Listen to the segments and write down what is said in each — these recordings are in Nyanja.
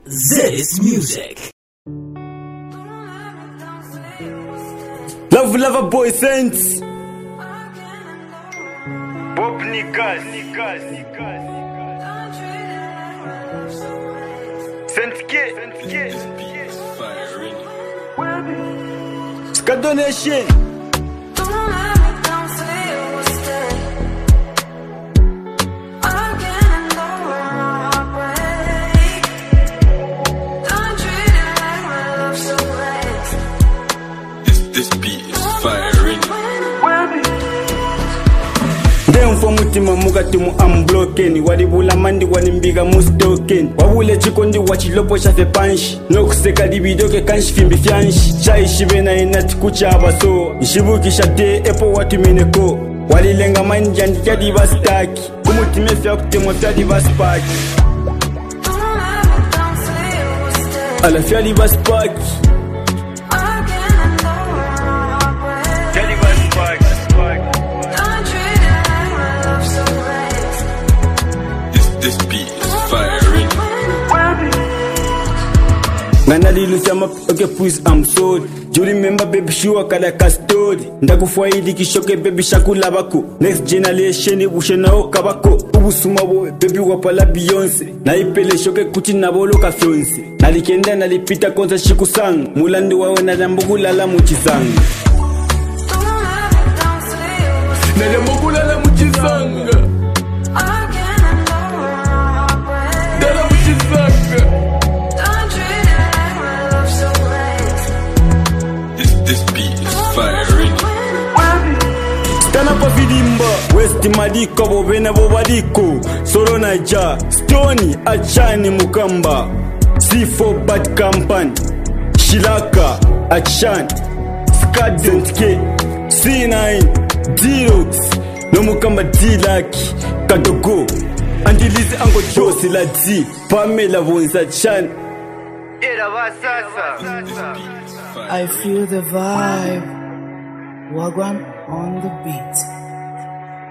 This music. Love boy Saints. Bob Nikas. Saint K. Ska donation. This beat is firing. Dem for mutima mugatimu unblocken. Wadibula mandi wanimbiga mustoken. Wabule chikondi wachilopo shafe panshi. Nokuseka libidoke kanshi fimbi fyanshi. Chai shibena inati kucha abaso. Nshibuki shate epo watu mineko. Walilenga mandi yandikia divastaki. Kumutime fya kutemwa fya divaspaki. Ala fya divaspaki. This beat is firing. Nana lilusia map, okay please I'm sorry. Do you remember baby shua kada kastori. Ndakufuaidi kishoke baby shakula bako. Next generation ibushe nao kabako. Ubusuma boe baby wapala Beyonce. Na ipele shoke kuti nabolo ka fionse. Nalikenda nalipita konza shikusang. Mulandi wawe na jambugula la muchisang. Na jambugula la muchisang. This beat is firing. Stand up vidimba West Madiko bobena bobadiko Solo naija Stony achani mukamba C4 bad company Shilaka Achan Skadent K C9 D-Rox No mukamba D-Laki Kadogo Andilizi ango Josi la D Pamela Vonza Chan I feel the vibe. Wagwan on the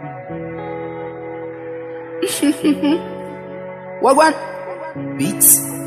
beat. Wagwan beats.